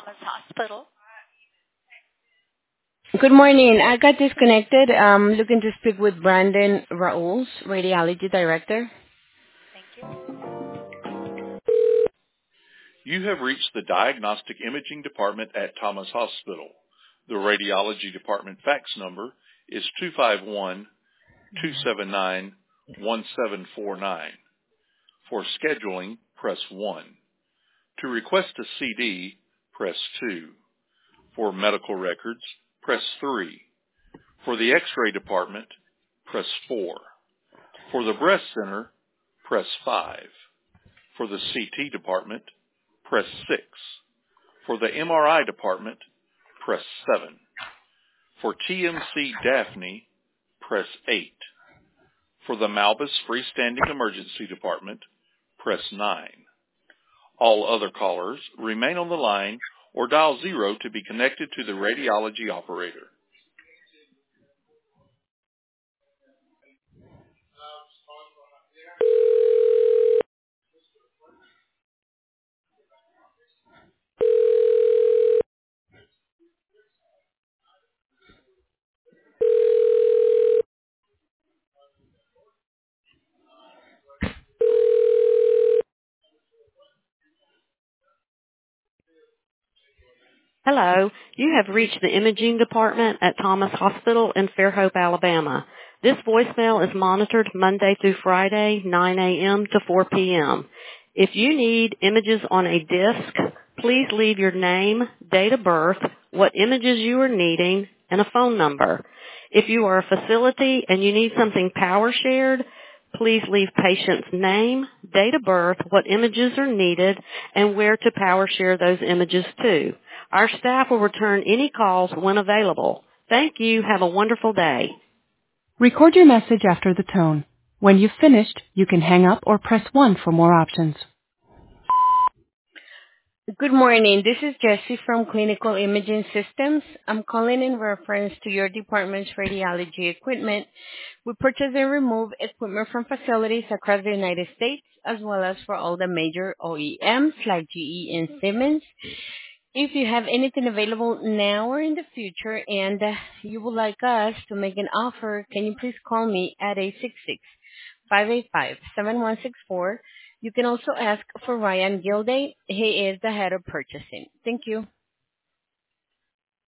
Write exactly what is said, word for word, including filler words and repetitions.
Thomas Hospital. Good morning. I got disconnected. I'm looking to speak with Brandon Raoul's radiology director. Thank you. You have reached the Diagnostic Imaging Department at Thomas Hospital. The Radiology Department fax number is two five one, two seven nine, one seven four nine. For scheduling, press one. To request a C D, press two. For medical records, press three. For the X-ray department, press four. For the breast center, press five. For the C T department, press six. For the M R I department, press seven. For T M C Daphne, press eight. For the Malbus Freestanding Emergency Department, press nine. All other callers remain on the line or dial zero to be connected to the radiology operator. Hello, you have reached the imaging department at Thomas Hospital in Fairhope, Alabama. This voicemail is monitored Monday through Friday, nine a.m. to four p.m. If you need images on a disc, please leave your name, date of birth, what images you are needing, and a phone number. If you are a facility and you need something power shared, please leave patient's name, date of birth, what images are needed, and where to power share those images to. Our staff will return any calls when available. Thank you. Have a wonderful day. Record your message after the tone. When you've finished, you can hang up or press one for more options. Good morning. This is Jessie from Clinical Imaging Systems. I'm calling in reference to your department's radiology equipment. We purchase and remove equipment from facilities across the United States, as well as for all the major O E Ms like G E and Siemens. If you have anything available now or in the future and uh, you would like us to make an offer, can you please call me at eight six six, five eight five, seven one six four. You can also ask for Ryan Gilday. He is the head of purchasing. Thank you.